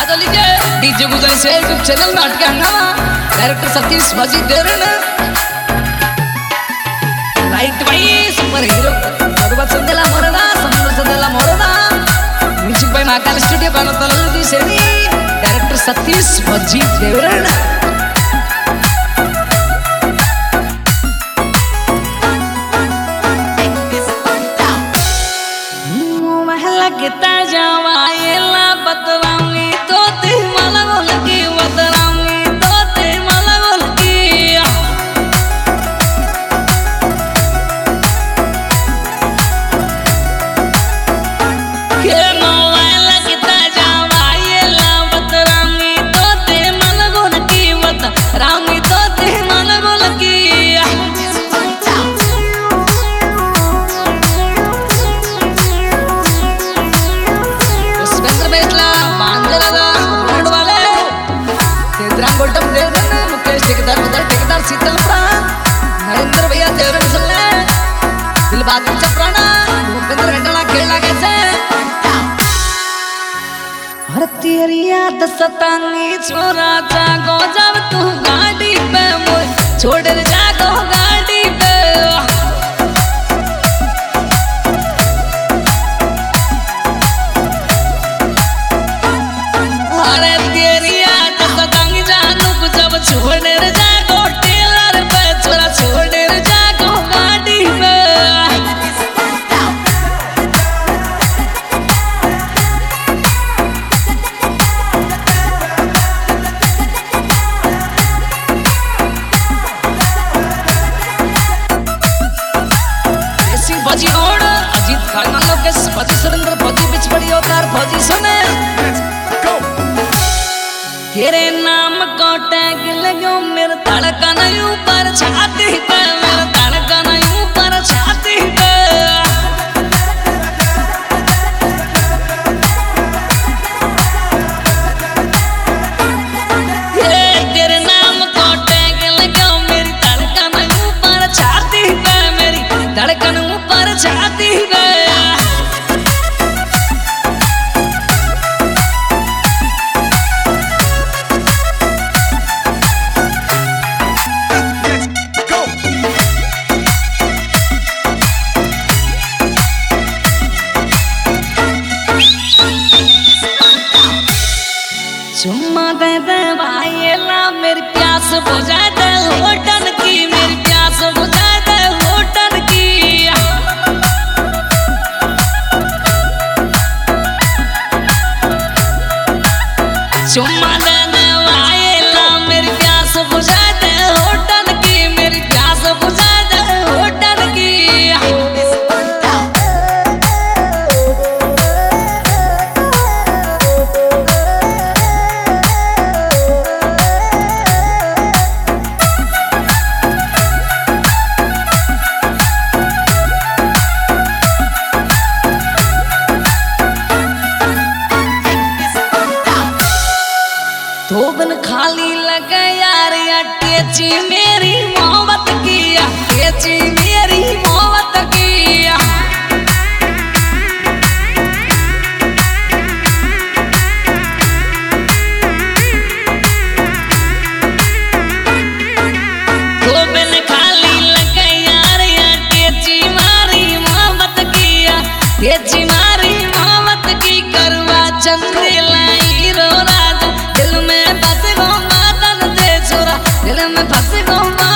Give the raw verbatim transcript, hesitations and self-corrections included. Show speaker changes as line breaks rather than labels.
तो लीजिए डीजे गुजर से यूट्यूब चैनल में अटके हंगामा डायरेक्टर सतीश भाजी देरन राइट भाई सुपर हीरो बरबाद संदेला मोरदा समुद्र संदेला मोरदा म्यूजिक बाय महाकाल स्टूडियो कानोतलल्ली सेनी डायरेक्टर सतीश भाजी देरन लगता जावाएला बतराऊंगी तो ते मला बोल की बतराऊंगी तो ते मला बोल की के मोबाइल लगता जावाएला बतराऊंगी तो ते मला बोल की बतराऊंगी तो ते मला बोल की मुकेश ठेकेदार उधर ठेकेदार शीतलपुरा नरेंद्र भैया देवरन सल्ले दिलबाग चपराना भूपेंद्र घंटाला खेल लागे से हर तेरी याद सतानी छोरा जागो जब तू गाड़ी पे मोय छोड़ जागो गाड़ी पे अरे तेरी याद सतानी जानू जब छोड़ने जागो टेलर पे छोरा छोड़ने जागो गाड़ी पे ऐसी भजी ओढ़ अजीत खाना लोकेश भजी सुरेंद्र भजी बिच बड़ी अवतार भजी सुने तेरे नाम को टैग लगो मेरे धड़कन ऊपर छाती पे मेरे धड़कन ऊपर छाती पे तेरे नाम को टैग लगो मेरी धड़कन ऊपर छाती पे मेरी धड़कन ऊपर छाती पे चुम्मा दे दे भाईला मेरी प्यास बुझा दे होटल की मेरी प्यास बुझा दे होटल की चुम्मा दे दे भाईला मेरी प्यास बुझा दे होटल की मेरी प्यास बुझा दे होटल की धोबन खाली लगे यार या टेची मेरी मोहब्बत की टेची मेरी मोहब्बत की धोबन खाली लगे यार या टेची मारी मोहब्बत की टेची मारी मोहब्बत की करवा चंदेला हीरो राजा दिल में फंस गो मातन दे छोरा दिल में फंस गो